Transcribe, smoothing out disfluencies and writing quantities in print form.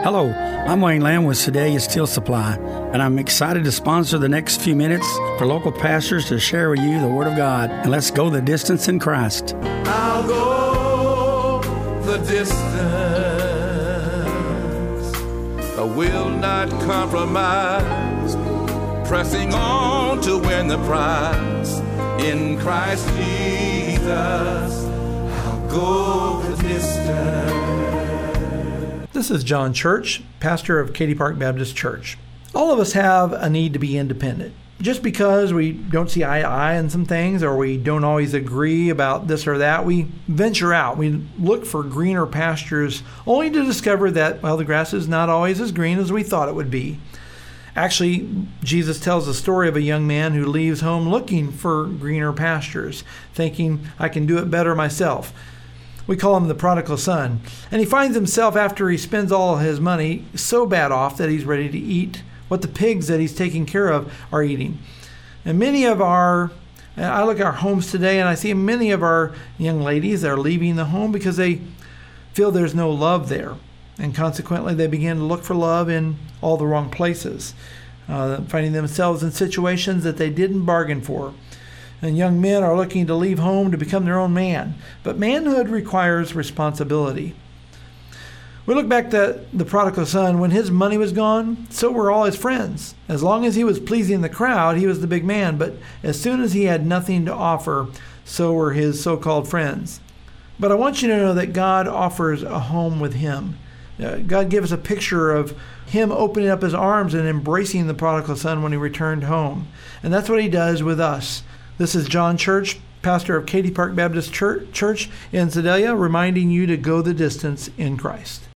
Hello, I'm Wayne Lamb with Sedalia Steel Supply, and I'm excited to sponsor the next few minutes for local pastors to share with you the Word of God. And let's go the distance in Christ. I'll go the distance. I will not compromise, pressing on to win the prize. In Christ Jesus, I'll go the distance. This is John Church, pastor of Katy Park Baptist Church. All of us have a need to be independent. Just because we don't see eye to eye on some things, or we don't always agree about this or that, we venture out. We look for greener pastures, only to discover that, well, the grass is not always as green as we thought it would be. Actually, Jesus tells the story of a young man who leaves home looking for greener pastures, thinking, I can do it better myself. We call him the prodigal son. And he finds himself, after he spends all his money, so bad off that he's ready to eat what the pigs that he's taking care of are eating. And I look at our homes today and I see many of our young ladies that are leaving the home because they feel there's no love there. And consequently, they begin to look for love in all the wrong places, finding themselves in situations that they didn't bargain for. And young men are looking to leave home to become their own man. But manhood requires responsibility. We look back at the prodigal son. When his money was gone, so were all his friends. As long as he was pleasing the crowd, he was the big man. But as soon as he had nothing to offer, so were his so-called friends. But I want you to know that God offers a home with him. God gives a picture of him opening up his arms and embracing the prodigal son when he returned home. And that's what he does with us. This is John Church, pastor of Katy Park Baptist Church in Sedalia, reminding you to go the distance in Christ.